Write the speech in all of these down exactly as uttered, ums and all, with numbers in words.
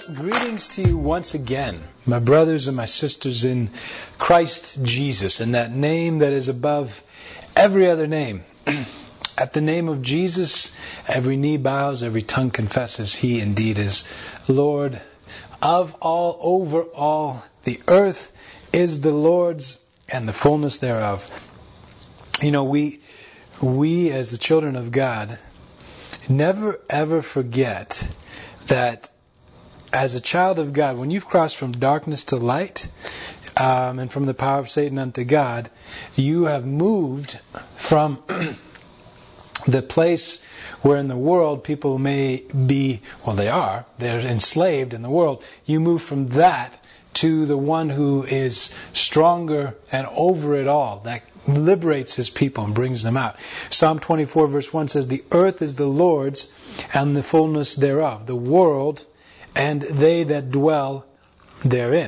Greetings to you once again, my brothers and my sisters in Christ Jesus, in that name that is above every other name. At the name of Jesus, every knee bows, every tongue confesses He indeed is Lord of all, over all. The earth is the Lord's and the fullness thereof. You know, we, we as the children of God, never ever forget that as a child of God, when you've crossed from darkness to light, um, and from the power of Satan unto God, you have moved from the place where in the world people may be, well they are, they're enslaved in the world. You move from that to the one who is stronger and over it all, that liberates His people and brings them out. Psalm twenty-four verse one says, "The earth is the Lord's and the fullness thereof, the world and they that dwell therein.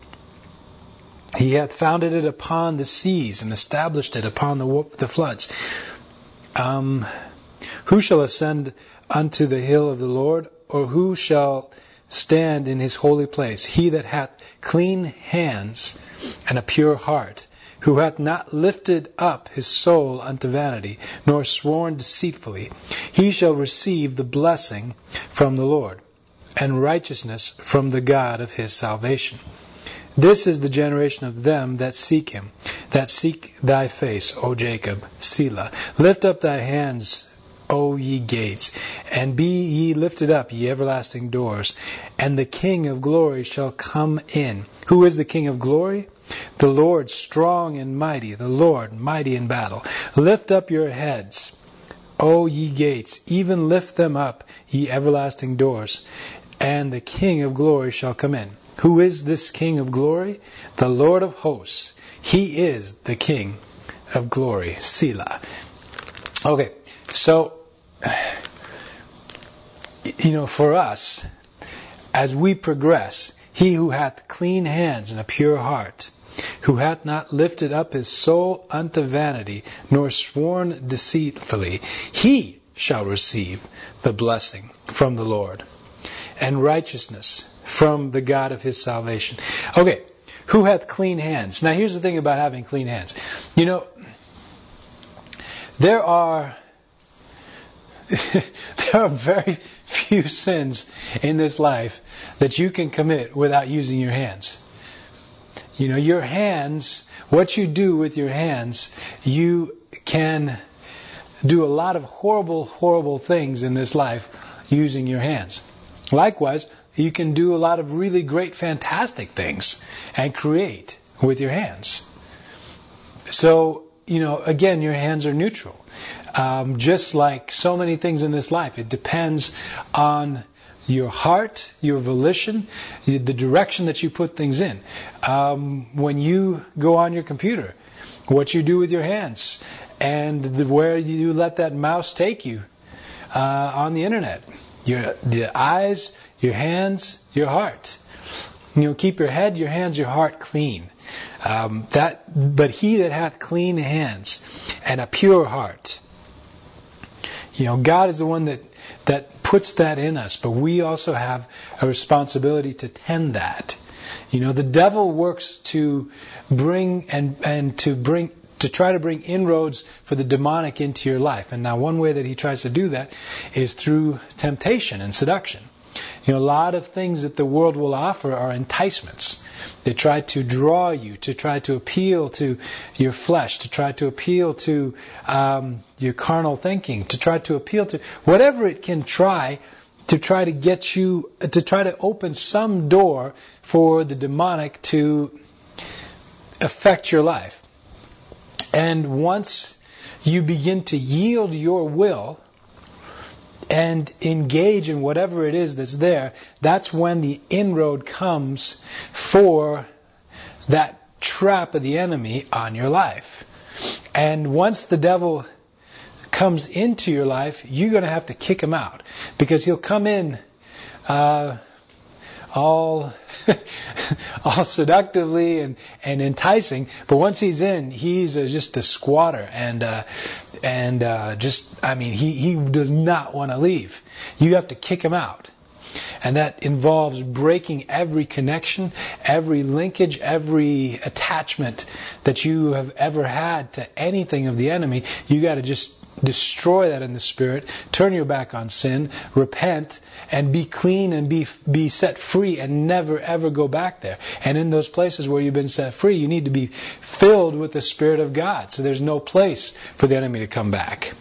He hath founded it upon the seas and established it upon the, the floods. Um, who shall ascend unto the hill of the Lord, or who shall stand in His holy place? He that hath clean hands and a pure heart, who hath not lifted up his soul unto vanity, nor sworn deceitfully, he shall receive the blessing from the Lord, and righteousness from the God of his salvation. This is the generation of them that seek Him, that seek Thy face, O Jacob, Selah. Lift up Thy hands, O ye gates, and be ye lifted up, ye everlasting doors, and the King of glory shall come in." Who is the King of glory? The Lord strong and mighty, the Lord mighty in battle. Lift up your heads, O ye gates, even lift them up, ye everlasting doors, and the King of glory shall come in. Who is this King of glory? The Lord of hosts. He is the King of glory. Selah. Okay, so, you know, for us, as we progress, he who hath clean hands and a pure heart, who hath not lifted up his soul unto vanity, nor sworn deceitfully, he shall receive the blessing from the Lord, and righteousness from the God of his salvation. Okay, who hath clean hands? Now here's the thing about having clean hands. You know, there are there are very few sins in this life that you can commit without using your hands. You know, your hands, what you do with your hands, you can do a lot of horrible, horrible things in this life using your hands. Likewise, you can do a lot of really great, fantastic things and create with your hands. So, you know, again, your hands are neutral. Um, just like so many things in this life, it depends on your heart, your volition, the direction that you put things in. Um, when you go on your computer, what you do with your hands, and the, where you let that mouse take you uh, on the internet. Your the eyes, your hands, your heart. You know, keep your head, your hands, your heart clean. Um, that, but he that hath clean hands and a pure heart. You know, God is the one that that puts that in us, but we also have a responsibility to tend that. You know, the devil works to bring and and to bring. to try to bring inroads for the demonic into your life. And now one way that he tries to do that is through temptation and seduction. You know, a lot of things that the world will offer are enticements. They try to draw you, to try to appeal to your flesh, to try to appeal to um, your carnal thinking, to try to appeal to whatever it can try to try to get you, to try to open some door for the demonic to affect your life. And once you begin to yield your will and engage in whatever it is that's there, that's when the inroad comes for that trap of the enemy on your life. And once the devil comes into your life, you're going to have to kick him out, because he'll come in uh, all all seductively and, and enticing, but once he's in, he's uh, just a squatter, and uh, and uh, just I mean he he does not want to leave. You have to kick him out. And that involves breaking every connection, every linkage, every attachment that you have ever had to anything of the enemy. You got to just destroy that in the Spirit, turn your back on sin, repent, and be clean and be be set free and never ever go back there. And in those places where you've been set free, you need to be filled with the Spirit of God. So there's no place for the enemy to come back.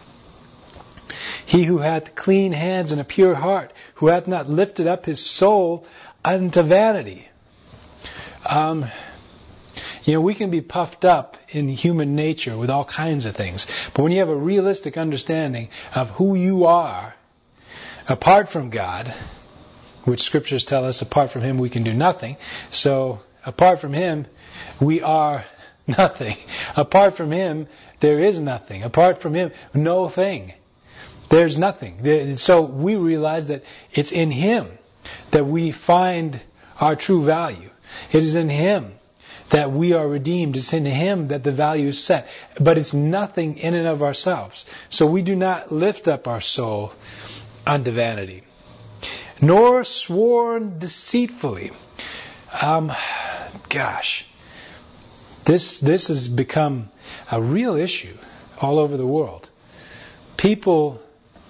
He who hath clean hands and a pure heart, who hath not lifted up his soul unto vanity. Um... You know, we can be puffed up in human nature with all kinds of things. But when you have a realistic understanding of who you are, apart from God, which Scriptures tell us apart from Him we can do nothing. So, apart from Him, we are nothing. Apart from Him, there is nothing. Apart from Him, no thing. There's nothing. So, we realize that it's in Him that we find our true value. It is in Him that we are redeemed. It's in Him that the value is set. But it's nothing in and of ourselves. So we do not lift up our soul unto vanity. Nor sworn deceitfully. Um, gosh. This, this has become a real issue all over the world. People,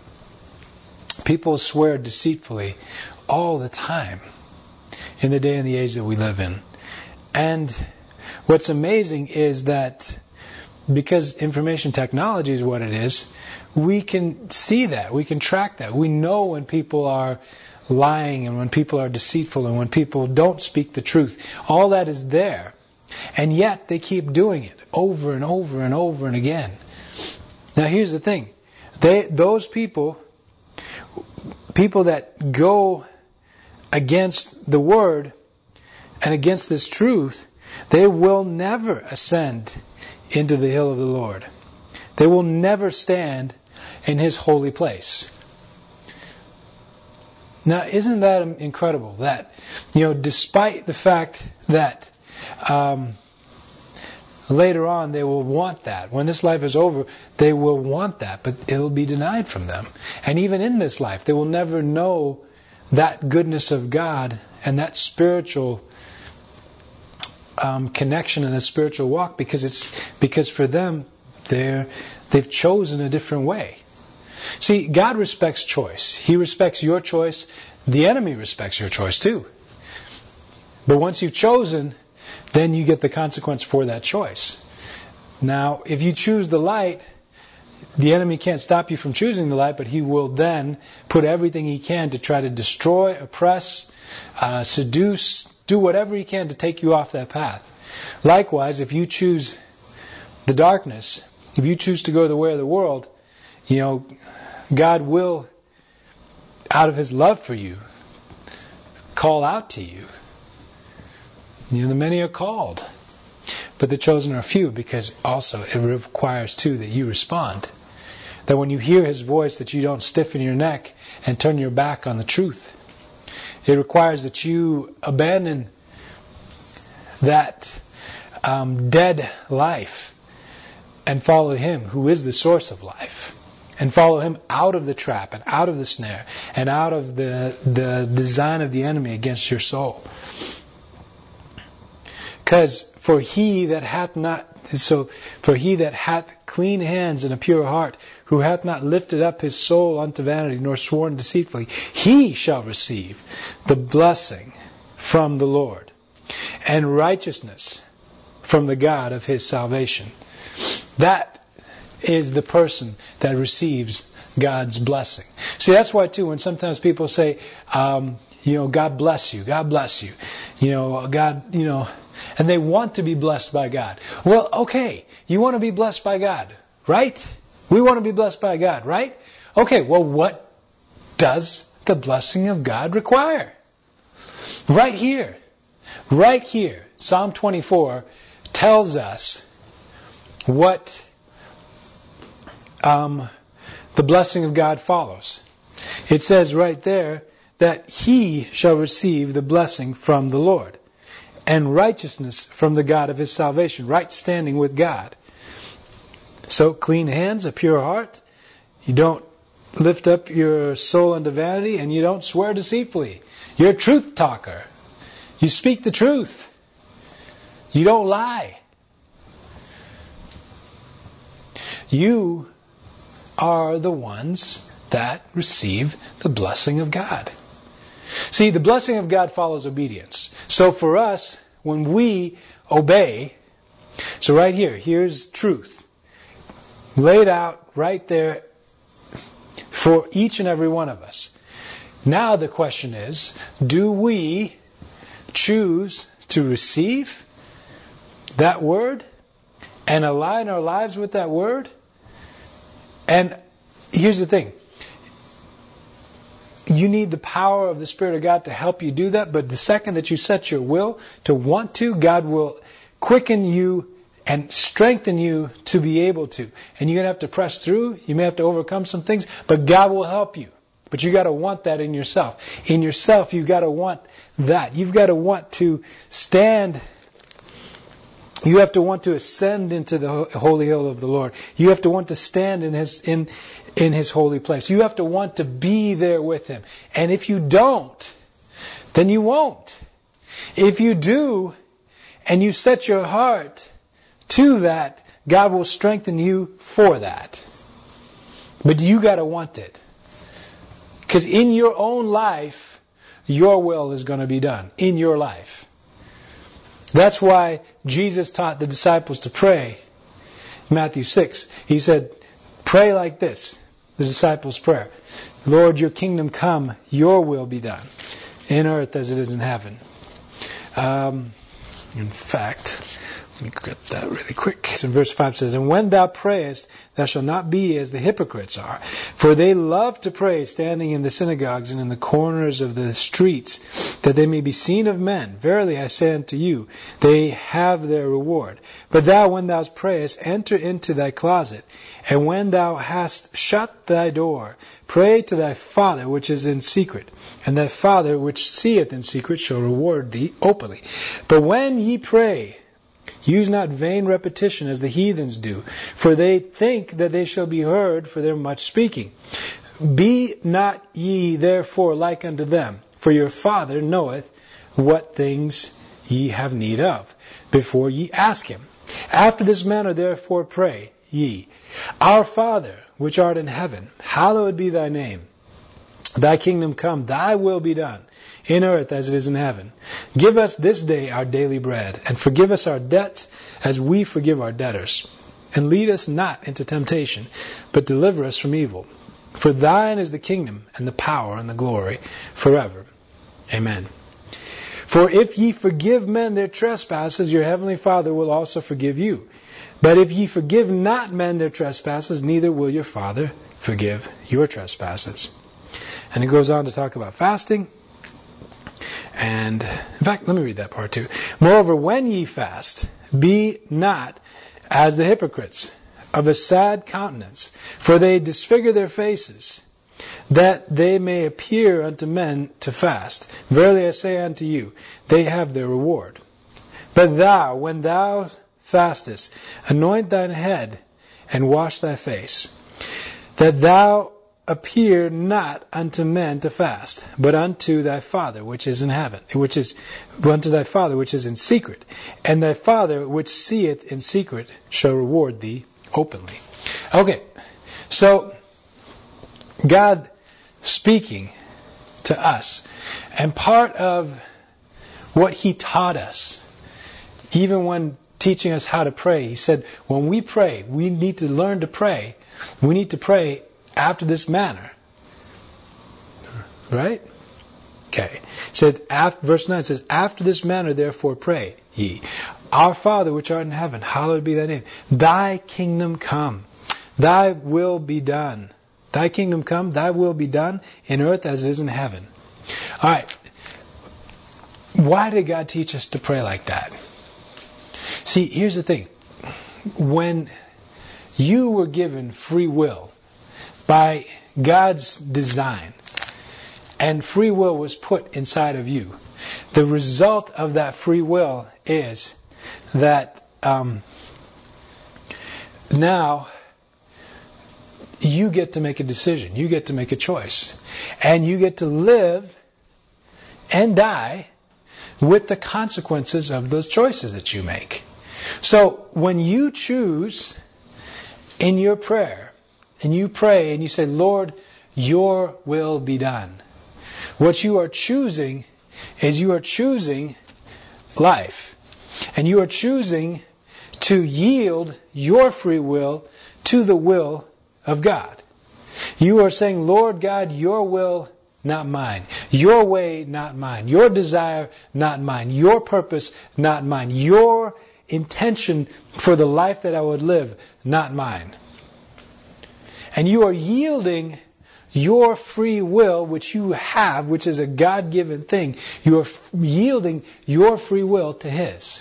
people swear deceitfully all the time in the day and the age that we live in. And what's amazing is that because information technology is what it is, we can see that, we can track that. We know when people are lying and when people are deceitful and when people don't speak the truth. All that is there. And yet they keep doing it over and over and over and again. Now here's the thing. They, those people, people that go against the Word and against this truth, they will never ascend into the hill of the Lord. They will never stand in His holy place. Now, isn't that incredible? That, you know, despite the fact that um, later on they will want that. When this life is over, they will want that, but it will be denied from them. And even in this life, they will never know that goodness of God and that spiritual Um, connection and a spiritual walk, because it's because for them they're they've chosen a different way. See, God respects choice. He respects your choice. The enemy respects your choice too. But once you've chosen, then you get the consequence for that choice. Now, if you choose the light, the enemy can't stop you from choosing the light, but he will then put everything he can to try to destroy, oppress, uh, seduce, do whatever he can to take you off that path. Likewise, if you choose the darkness, if you choose to go the way of the world, you know, God will, out of His love for you, call out to you. You know, the many are called, but the chosen are few, because also it requires too that you respond. That when you hear His voice, that you don't stiffen your neck and turn your back on the truth. It requires that you abandon that um, dead life and follow Him who is the source of life. And follow Him out of the trap and out of the snare and out of the, the design of the enemy against your soul. Because for he that hath not, so for he that hath clean hands and a pure heart, who hath not lifted up his soul unto vanity, nor sworn deceitfully, he shall receive the blessing from the Lord, and righteousness from the God of his salvation. That is the person that receives God's blessing. See, that's why too, when sometimes people say, um, you know, God bless you, God bless you, you know, God, you know, and they want to be blessed by God. Well, okay, you want to be blessed by God, right? We want to be blessed by God, right? Okay, well, what does the blessing of God require? Right here, right here, Psalm twenty-four tells us what um, the blessing of God follows. It says right there that he shall receive the blessing from the Lord, and righteousness from the God of his salvation, right standing with God. So, clean hands, a pure heart. You don't lift up your soul unto vanity, and you don't swear deceitfully. You're a truth talker. You speak the truth. You don't lie. You are the ones that receive the blessing of God. See, the blessing of God follows obedience. So for us, when we obey, so right here, here's truth. Laid out right there for each and every one of us. Now the question is, do we choose to receive that word and align our lives with that word? And here's the thing. You need the power of the Spirit of God to help you do that, but the second that you set your will to want to, God will quicken you and strengthen you to be able to. And you're going to have to press through. You may have to overcome some things, but God will help you. But you got to want that in yourself. In yourself, you've got to want that. You've got to want to stand. You have to want to ascend into the holy hill of the Lord. You have to want to stand in His in in His holy place. You have to want to be there with Him. And if you don't, then you won't. If you do, and you set your heart to that, God will strengthen you for that. But you got to want it. Because in your own life, your will is going to be done. In your life. That's why Jesus taught the disciples to pray. Matthew six. He said, pray like this. The disciples' prayer. Lord, your kingdom come, your will be done. In earth as it is in heaven. Um, in fact... Let me get that really quick. So verse five says, and when thou prayest, thou shalt not be as the hypocrites are. For they love to pray, standing in the synagogues and in the corners of the streets, that they may be seen of men. Verily I say unto you, they have their reward. But thou, when thou prayest, enter into thy closet, and when thou hast shut thy door, pray to thy Father which is in secret. And thy Father which seeth in secret shall reward thee openly. But when ye pray, use not vain repetition as the heathens do, for they think that they shall be heard for their much speaking. Be not ye therefore like unto them, for your Father knoweth what things ye have need of, before ye ask Him. After this manner therefore pray ye, Our Father, which art in heaven, hallowed be thy name. Thy kingdom come, thy will be done, in earth as it is in heaven. Give us this day our daily bread, and forgive us our debts as we forgive our debtors. And lead us not into temptation, but deliver us from evil. For thine is the kingdom, and the power, and the glory, forever. Amen. For if ye forgive men their trespasses, your heavenly Father will also forgive you. But if ye forgive not men their trespasses, neither will your Father forgive your trespasses. And it goes on to talk about fasting. And, in fact, let me read that part too. Moreover, when ye fast, be not as the hypocrites, of a sad countenance, for they disfigure their faces, that they may appear unto men to fast. Verily I say unto you, they have their reward. But thou, when thou fastest, anoint thine head, and wash thy face, that thou appear not unto men to fast, but unto thy Father which is in heaven, which is unto thy Father which is in secret, and thy Father which seeth in secret shall reward thee openly. Okay, so God speaking to us, and part of what He taught us, even when teaching us how to pray, He said, when we pray, we need to learn to pray. We need to pray after this manner. Right? Okay. It said, after, verse nine says, after this manner therefore pray ye. Our Father which art in heaven, hallowed be thy name. Thy kingdom come. Thy will be done. Thy kingdom come, thy will be done in earth as it is in heaven. Alright. Why did God teach us to pray like that? See, here's the thing. When you were given free will by God's design, and free will was put inside of you, the result of that free will is that um, now you get to make a decision. You get to make a choice. And you get to live and die with the consequences of those choices that you make. So when you choose in your prayer, and you pray and you say, Lord, your will be done, what you are choosing is you are choosing life. And you are choosing to yield your free will to the will of God. You are saying, Lord God, your will, not mine. Your way, not mine. Your desire, not mine. Your purpose, not mine. Your intention for the life that I would live, not mine. And you are yielding your free will, which you have, which is a God-given thing. You are yielding your free will to His.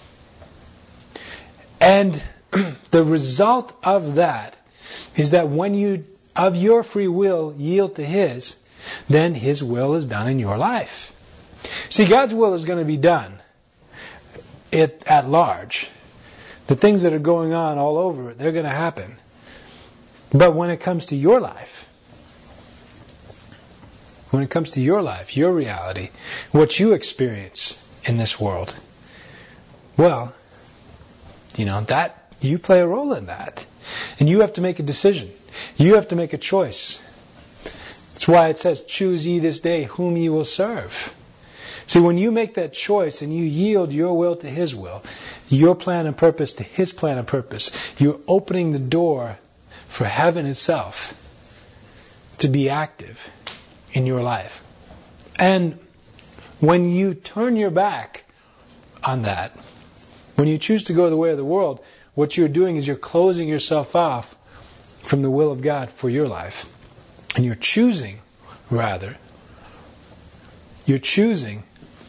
And the result of that is that when you, of your free will, yield to His, then His will is done in your life. See, God's will is going to be done it, at large. The things that are going on all over, they're going to happen. But when it comes to your life, when it comes to your life, your reality, what you experience in this world, well, you know, that you play a role in that. And you have to make a decision. You have to make a choice. That's why it says, choose ye this day whom ye will serve. See, when you make that choice and you yield your will to His will, your plan and purpose to His plan and purpose, you're opening the door for heaven itself to be active in your life. And when you turn your back on that, when you choose to go the way of the world, what you're doing is you're closing yourself off from the will of God for your life. And you're choosing, rather, you're choosing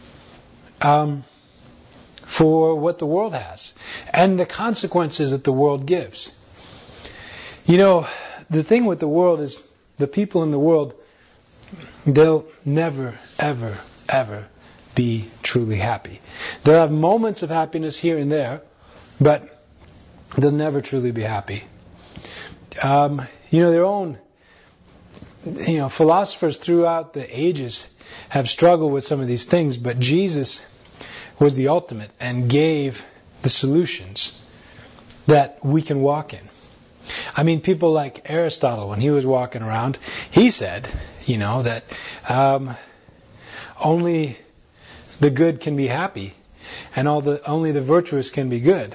um, for what the world has and the consequences that the world gives. You know, the thing with the world is the people in the world, they'll never, ever, ever be truly happy. They'll have moments of happiness here and there, but they'll never truly be happy. Um, you know, their own, you know, philosophers throughout the ages have struggled with some of these things, but Jesus was the ultimate and gave the solutions that we can walk in. I mean, people like Aristotle, when he was walking around, he said, you know, that um, only the good can be happy, and all the only the virtuous can be good.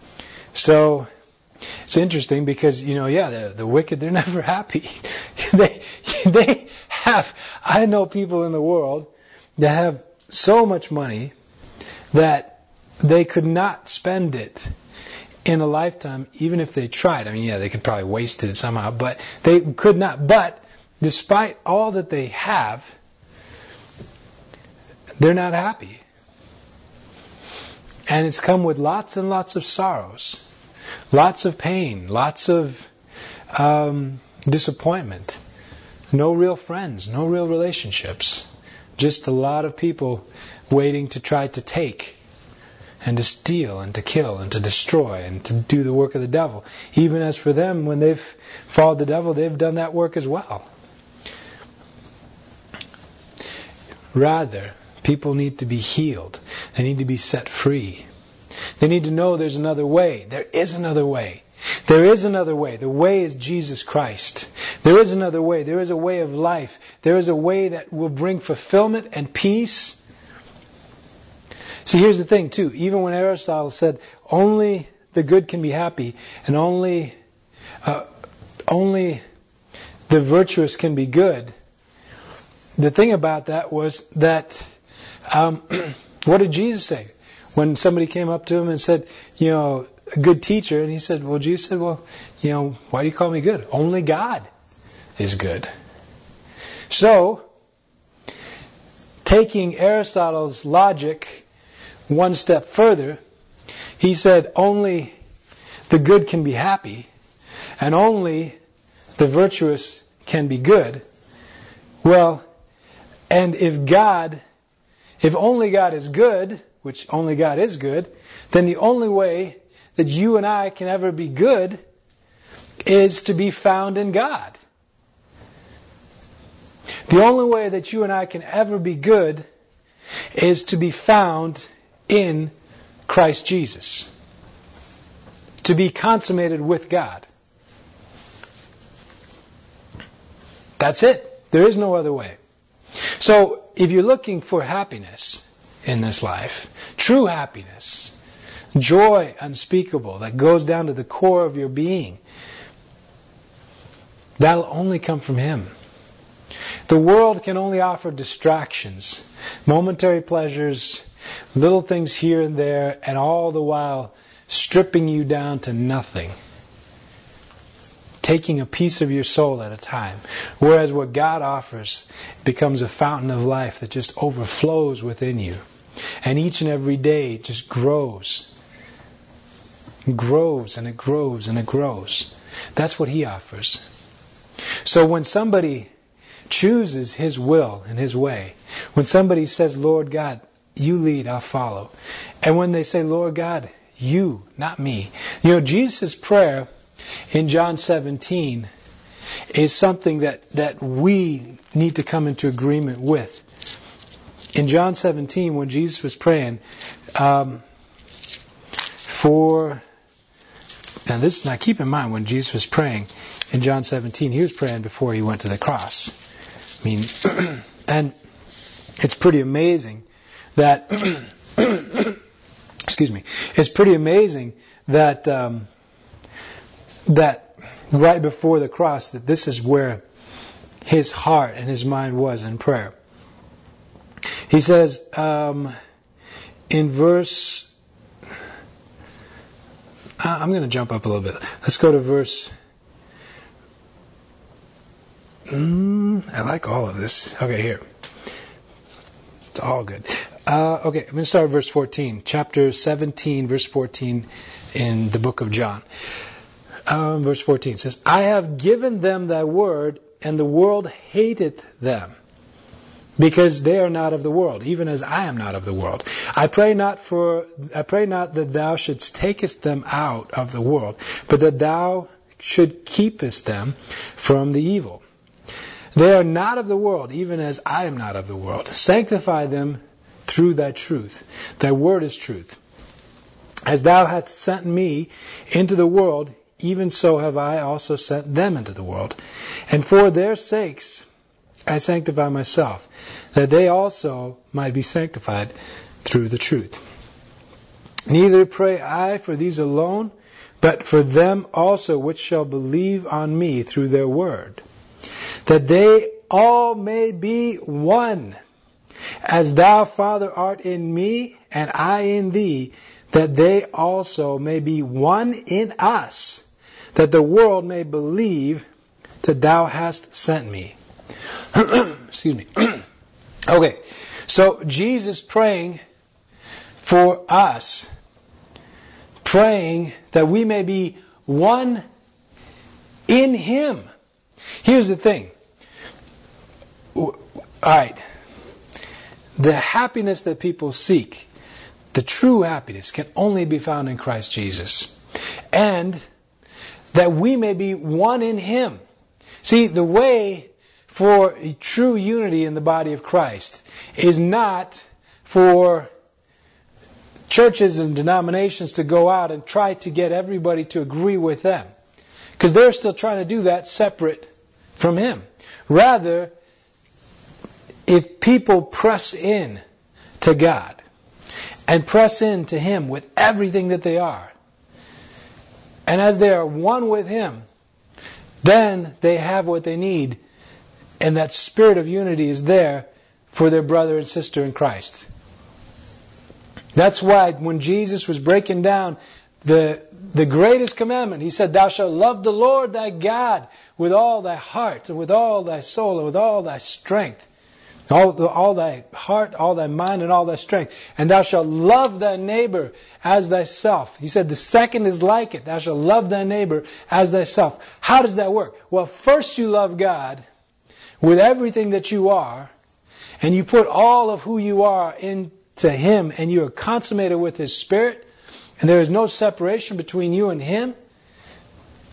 So it's interesting because, you know, yeah, the, the wicked, they're never happy. they they have. I know people in the world that have so much money that they could not spend it in a lifetime, even if they tried. I mean, yeah, they could probably waste it somehow, but they could not. But despite all that they have, they're not happy. And it's come with lots and lots of sorrows, lots of pain, lots of um, disappointment, no real friends, no real relationships, just a lot of people waiting to try to take and to steal and to kill and to destroy and to do the work of the devil. Even as for them, when they've followed the devil, they've done that work as well. Rather, people need to be healed. They need to be set free. They need to know there's another way. There is another way. There is another way. The way is Jesus Christ. There is another way. There is a way of life. There is a way that will bring fulfillment and peace. See, here's the thing, too. Even when Aristotle said only the good can be happy and only uh, only the virtuous can be good, the thing about that was that, um, what did Jesus say? When somebody came up to him and said, you know, a good teacher, and he said, well, Jesus said, well, you know, why do you call me good? Only God is good. So, taking Aristotle's logic one step further, he said only the good can be happy and only the virtuous can be good. Well, and if God, if only God is good, which only God is good, then the only way that you and I can ever be good is to be found in God. The only way that you and I can ever be good is to be found in Christ Jesus. To be consummated with God. That's it. There is no other way. So, if you're looking for happiness in this life, true happiness, joy unspeakable that goes down to the core of your being, that'll only come from Him. The world can only offer distractions, momentary pleasures, little things here and there, and all the while stripping you down to nothing. Taking a piece of your soul at a time. Whereas what God offers becomes a fountain of life that just overflows within you. And each and every day it just grows. It grows and it grows and it grows. That's what He offers. So when somebody chooses His will and His way, when somebody says, Lord God, You lead, I'll follow. And when they say, Lord God, You, not me. You know, Jesus' prayer in John seventeen is something that, that we need to come into agreement with. In John seventeen, when Jesus was praying um, for... Now, this, now keep in mind, when Jesus was praying in John seventeen, He was praying before He went to the cross. I mean, and it's pretty amazing that... excuse me. It's pretty amazing that... Um, that right before the cross, that this is where His heart and His mind was in prayer. He says um, in verse... I'm going to jump up a little bit. Let's go to verse... Mm, I like all of this. Okay, here. It's all good. Uh, okay, I'm going to start at verse fourteen. Chapter seventeen, verse fourteen in the book of John. Um, verse fourteen says, I have given them thy word, and the world hateth them, because they are not of the world, even as I am not of the world. I pray not for, I pray not that thou shouldst takest them out of the world, but that thou should keepest them from the evil. They are not of the world, even as I am not of the world. Sanctify them through thy truth. Thy word is truth. As thou hast sent me into the world, even so have I also sent them into the world. And for their sakes I sanctify myself, that they also might be sanctified through the truth. Neither pray I for these alone, but for them also which shall believe on me through their word, that they all may be one, as thou, Father, art in me, and I in thee, that they also may be one in us, that the world may believe that thou hast sent me. Excuse me. Okay, so Jesus praying for us, praying that we may be one in Him. Here's the thing. All right. The happiness that people seek, the true happiness, can only be found in Christ Jesus. And that we may be one in Him. See, the way for true unity in the body of Christ is not for churches and denominations to go out and try to get everybody to agree with them. Because they're still trying to do that separate from Him. Rather, if people press in to God and press in to Him with everything that they are, and as they are one with Him, then they have what they need, and that spirit of unity is there for their brother and sister in Christ. That's why when Jesus was breaking down the, the greatest commandment, He said, Thou shalt love the Lord thy God with all thy heart, and with all thy soul, and with all thy strength. All, the, all thy heart, all thy mind, and all thy strength. And thou shalt love thy neighbor as thyself. He said the second is like it. Thou shalt love thy neighbor as thyself. How does that work? Well, first you love God with everything that you are, and you put all of who you are into Him, and you are consummated with His Spirit, and there is no separation between you and Him.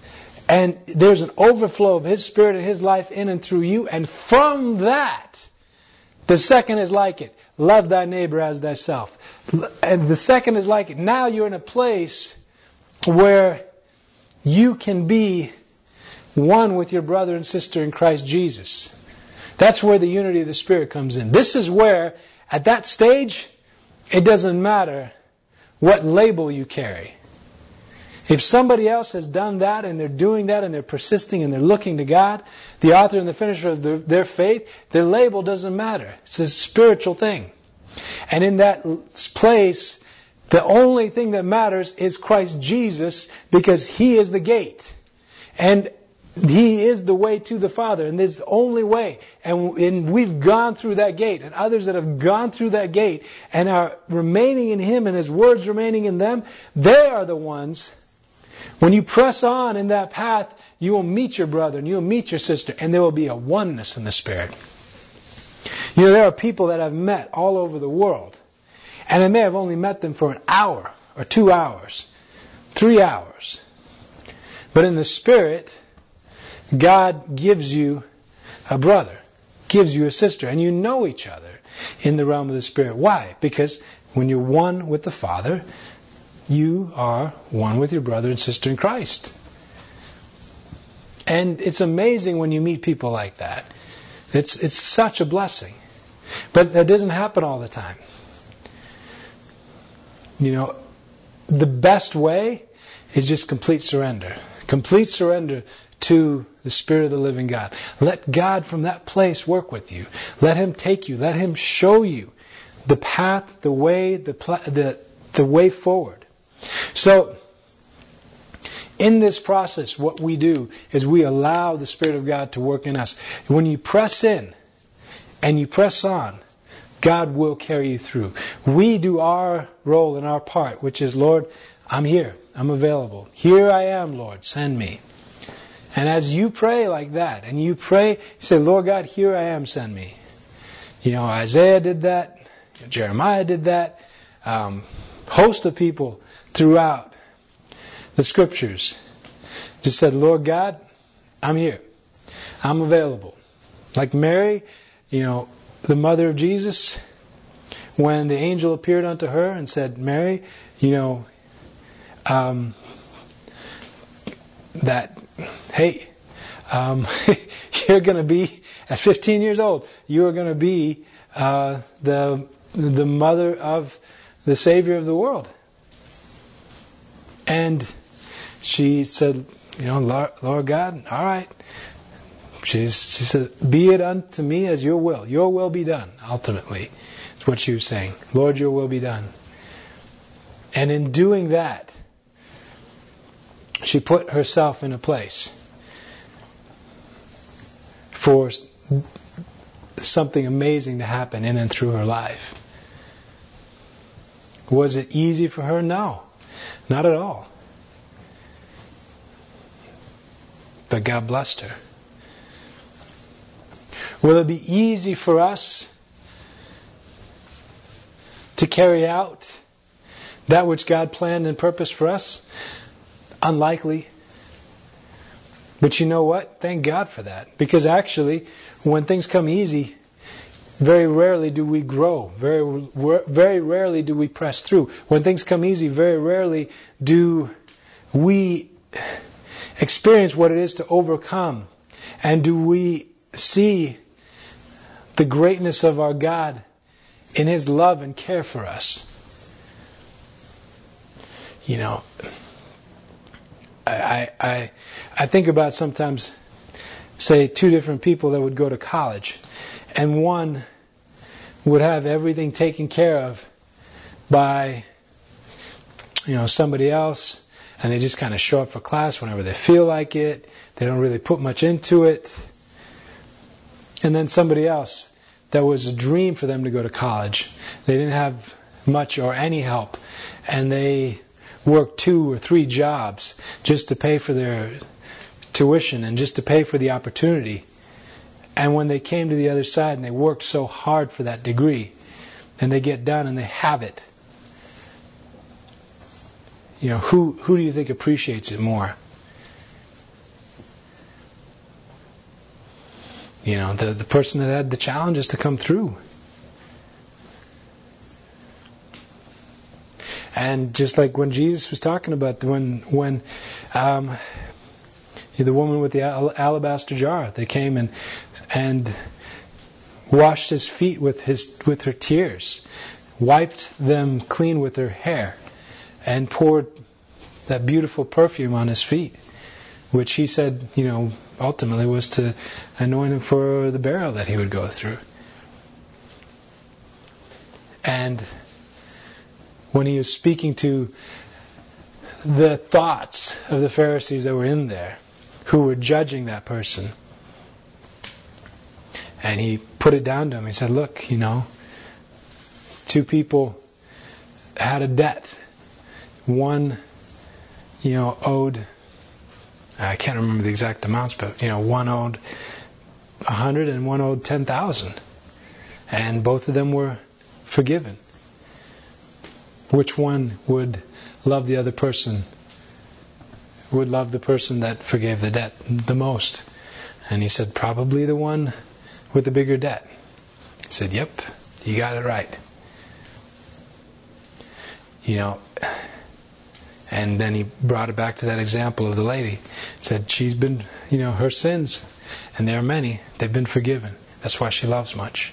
And there's an overflow of His Spirit and His life in and through you. And from that, the second is like it. Love thy neighbor as thyself. And the second is like it. Now you're in a place where you can be one with your brother and sister in Christ Jesus. That's where the unity of the Spirit comes in. This is where, at that stage, it doesn't matter what label you carry. If somebody else has done that and they're doing that and they're persisting and they're looking to God, the author and the finisher of their, their faith, their label doesn't matter. It's a spiritual thing. And in that place, the only thing that matters is Christ Jesus, because He is the gate. And He is the way to the Father, and this is the only way. And, and we've gone through that gate, and others that have gone through that gate and are remaining in Him and His words remaining in them, they are the ones. When you press on in that path, you will meet your brother and you will meet your sister, and there will be a oneness in the Spirit. You know, there are people that I've met all over the world, and I may have only met them for an hour or two hours, three hours. But in the Spirit, God gives you a brother, gives you a sister, and you know each other in the realm of the Spirit. Why? Because when you're one with the Father, you are one with your brother and sister in Christ. And it's amazing when you meet people like that. It's it's such a blessing. But that doesn't happen all the time. You know, the best way is just complete surrender. Complete surrender to the Spirit of the living God. Let God from that place work with you. Let Him take you. Let Him show you the path, the way, the pl- the the way forward. So, in this process, what we do is we allow the Spirit of God to work in us. When you press in and you press on, God will carry you through. We do our role and our part, which is, Lord, I'm here. I'm available. Here I am, Lord. Send me. And as you pray like that, and you pray, you say, Lord God, here I am, send me. You know, Isaiah did that. Jeremiah did that. Um, host of people throughout the Scriptures just said, Lord God, I'm here. I'm available. Like Mary, you know, the mother of Jesus, when the angel appeared unto her and said, Mary, you know, um, that, hey, um, you're going to be, at fifteen years old, you're going to be uh, the the mother of the Savior of the world. And she said, you know, Lord, Lord God, all right. She's, she said, be it unto me as your will. Your will be done, ultimately. That's what she was saying. Lord, your will be done. And in doing that, she put herself in a place for something amazing to happen in and through her life. Was it easy for her? No. Not at all. But God blessed her. Will it be easy for us to carry out that which God planned and purposed for us? Unlikely. But you know what? Thank God for that. Because actually, when things come easy, very rarely do we grow. Very, very rarely do we press through. When things come easy, very rarely do we experience what it is to overcome. And do we see the greatness of our God in His love and care for us. You know, I, I, I think about sometimes, say, two different people that would go to college. And one would have everything taken care of by, you know, somebody else. And they just kind of show up for class whenever they feel like it. They don't really put much into it. And then somebody else that was a dream for them to go to college. They didn't have much or any help. And they worked two or three jobs just to pay for their tuition and just to pay for the opportunity. And when they came to the other side and they worked so hard for that degree, and they get done and they have it, you know, who who do you think appreciates it more? You know, the, the person that had the challenges to come through. And just like when Jesus was talking about the, when when um, the woman with the al- alabaster jar, they came and and washed his feet with his with her tears, wiped them clean with her hair, and poured that beautiful perfume on his feet, which he said, you know, ultimately was to anoint him for the burial that he would go through. And when he was speaking to the thoughts of the Pharisees that were in there, who were judging that person, and he put it down to him. He said, look, you know, two people had a debt. One, you know, owed, I can't remember the exact amounts, but, you know, one owed a hundred and one owed ten thousand. And both of them were forgiven. Which one would love the other person, would love the person that forgave the debt the most? And he said, probably the one with the bigger debt. He said, yep, you got it right. You know, and then he brought it back to that example of the lady. He said, she's been, you know, her sins, and there are many, they've been forgiven. That's why she loves much.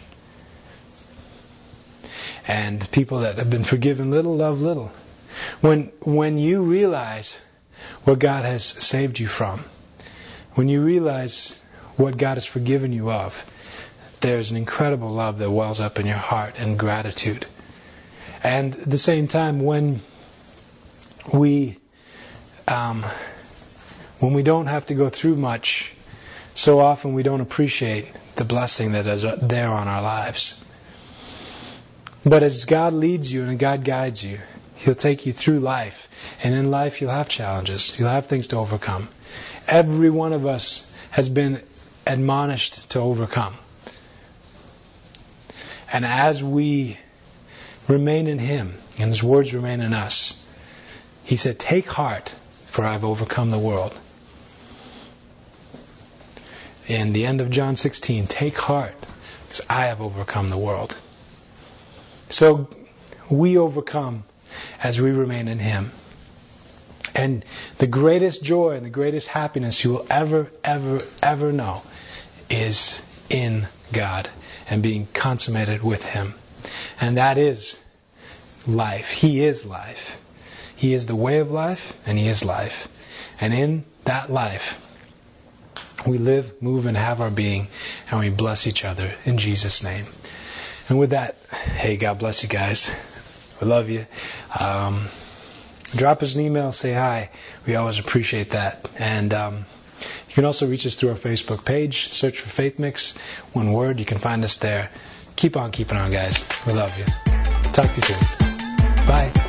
And people that have been forgiven little love little. When when you realize what God has saved you from, when you realize what God has forgiven you of, there's an incredible love that wells up in your heart and gratitude. And at the same time, when we um, when we don't have to go through much, so often we don't appreciate the blessing that is there on our lives. But as God leads you and God guides you, He'll take you through life. And in life you'll have challenges. You'll have things to overcome. Every one of us has been admonished to overcome. And as we remain in Him, and His words remain in us, He said, take heart, for I've overcome the world. In the end of John sixteen, take heart, because I have overcome the world. So we overcome as we remain in Him. And the greatest joy and the greatest happiness you will ever, ever, ever know is in God and being consummated with Him. And that is life. He is life. He is the way of life, and He is life. And in that life, we live, move, and have our being, and we bless each other in Jesus' name. And with that, hey, God bless you guys. We love you. Um, drop us an email, say hi. We always appreciate that. And um, you can also reach us through our Facebook page. Search for Faith Mix, one word. You can find us there. Keep on keeping on, guys. We love you. Talk to you soon. Bye.